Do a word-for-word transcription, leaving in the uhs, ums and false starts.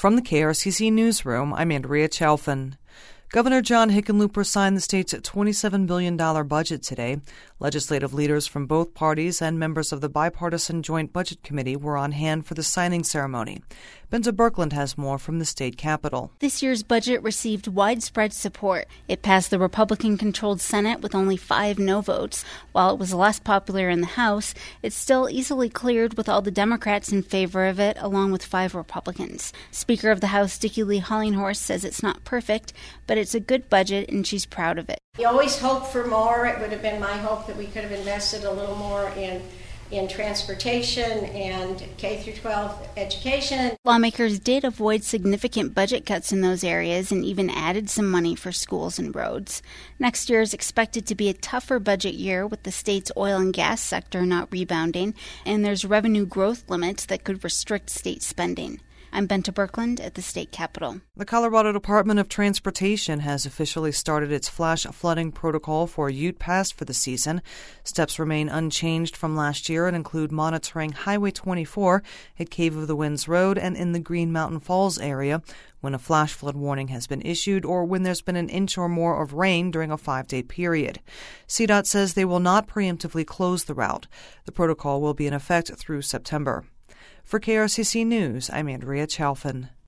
From the K R C C Newsroom, I'm Andrea Chalfin. Governor John Hickenlooper signed the state's twenty-seven billion dollars budget today. Legislative leaders from both parties and members of the bipartisan Joint Budget Committee were on hand for the signing ceremony. Benta Birkeland has more from the state capitol. This year's budget received widespread support. It passed the Republican-controlled Senate with only five no votes. While it was less popular in the House, it still easily cleared with all the Democrats in favor of it, along with five Republicans. Speaker of the House, Dickie Lee Hollinghorst, says it's not perfect, but it's a good budget and she's proud of it. You always hope for more. It would have been my hope that we could have invested a little more in in transportation and K through twelve education. Lawmakers did avoid significant budget cuts in those areas and even added some money for schools and roads. Next year is expected to be a tougher budget year with the state's oil and gas sector not rebounding, and there's revenue growth limits that could restrict state spending. I'm Benta Birkeland at the state capitol. The Colorado Department of Transportation has officially started its flash flooding protocol for Ute Pass for the season. Steps remain unchanged from last year and include monitoring Highway twenty-four at Cave of the Winds Road and in the Green Mountain Falls area when a flash flood warning has been issued or when there's been an inch or more of rain during a five-day period. C DOT says they will not preemptively close the route. The protocol will be in effect through September. For K R C C News, I'm Andrea Chalfin.